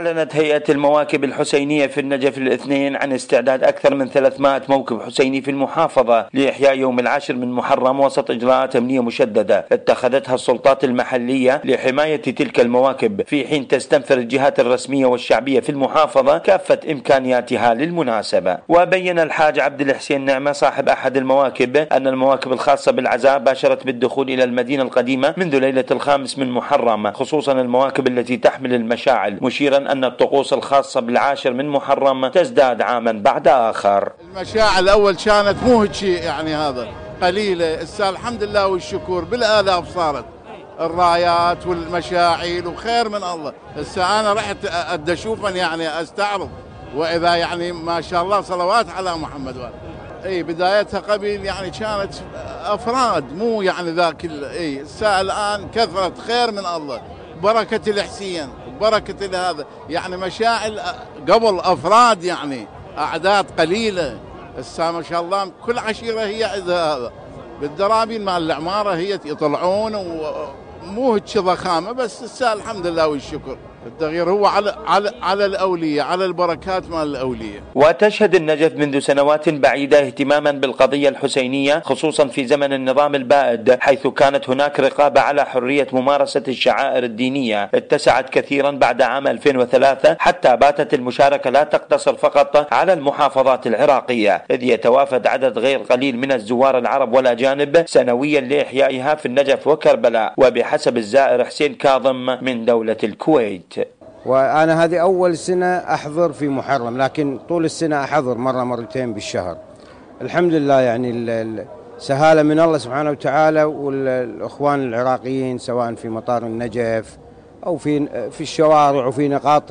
أعلنت هيئة المواكب الحسينية في النجف الاثنين عن استعداد أكثر من 300 موكب حسيني في المحافظة لإحياء يوم العاشر من محرم وسط إجراءات أمنية مشددة اتخذتها السلطات المحلية لحماية تلك المواكب، في حين تستنفر الجهات الرسمية والشعبية في المحافظة كافة إمكانياتها للمناسبة. وبين الحاج عبد الحسين نعمة صاحب أحد المواكب أن المواكب الخاصة بالعزاء باشرت بالدخول إلى المدينة القديمة منذ ليلة 5 من محرم، خصوصا المواكب التي تحمل المشاعل، مشيرا أن الطقوس الخاصة بالعاشر من محرم تزداد عاما بعد آخر. المشاعل الأول كانت مو هيك يعني هذا قليلة، الحمد لله والشكر بالآلاف صارت الرايات والمشاعل وخير من الله. أنا رحت أدى أشوفا يعني أستعرض، وإذا يعني ما شاء الله صلوات على محمد اي بدايتها قبل يعني كانت افراد مو يعني ذاك الان كثرت خير من الله، بركة الحسين بركة هذا يعني مشاعل قبل افراد يعني اعداد قليلة. ما شاء الله كل عشيرة هي هذا بالدرابين مال العمارة هي يطلعون ومو هيك ضخامة، بس الحمد لله والشكر. التغيير هو على الأولية، على البركات مال الأولية. وتشهد النجف منذ سنوات بعيدة اهتماما بالقضية الحسينية، خصوصا في زمن النظام البائد، حيث كانت هناك رقابة على حرية ممارسة الشعائر الدينية اتسعت كثيرا بعد عام 2003، حتى باتت المشاركة لا تقتصر فقط على المحافظات العراقية، إذ يتوافد عدد غير قليل من الزوار العرب والأجانب سنويا لإحيائها في النجف وكربلاء، وبحسب الزائر حسين كاظم من دولة الكويت. وأنا هذه أول سنة أحضر في محرم، لكن طول السنة أحضر مرة مرتين بالشهر. الحمد لله يعني سهالة من الله سبحانه وتعالى، والإخوان العراقيين سواء في مطار النجف أو في الشوارع وفي نقاط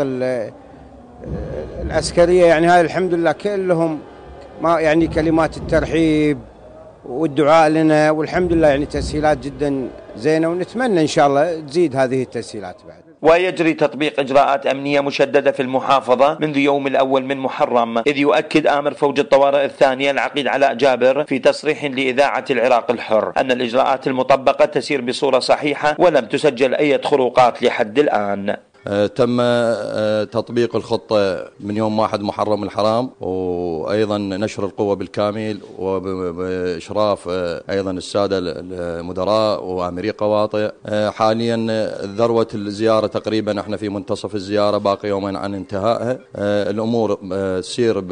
العسكرية، يعني هاي الحمد لله كلهم ما يعني كلمات الترحيب والدعاء لنا، والحمد لله يعني تسهيلات جدا زينة، ونتمنى إن شاء الله تزيد هذه التسهيلات بعد. ويجري تطبيق إجراءات أمنية مشددة في المحافظة منذ يوم الأول من محرم، إذ يؤكد آمر فوج الطوارئ الثانية العقيد علاء جابر في تصريح لإذاعة العراق الحر أن الإجراءات المطبقة تسير بصورة صحيحة ولم تسجل أي خروقات لحد الآن. تم تطبيق الخطة من يوم 1 محرم الحرام، وأيضا نشر القوة بالكامل، وبإشراف أيضا السادة المدراء وأميري قواطع. حاليا ذروة الزيارة تقريبا احنا في منتصف الزيارة، باقي يومين عن انتهائها. الأمور تسير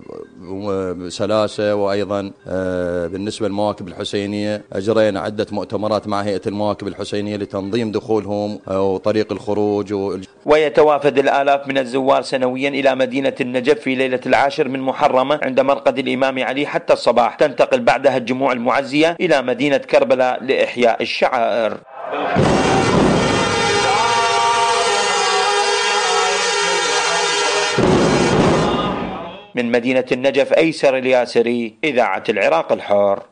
بسلاسة. وأيضا بالنسبة للمواكب الحسينية أجرينا عدة مؤتمرات مع هيئة المواكب الحسينية لتنظيم دخولهم وطريق الخروج. ويتوافد الآلاف من الزوار سنويا إلى مدينة النجف في ليلة 10 من محرم عند مرقد الإمام علي حتى الصباح، تنتقل بعدها الجموع المعزية إلى مدينة كربلاء لإحياء الشعائر. من مدينة النجف أيسر الياسري، إذاعة العراق الحر.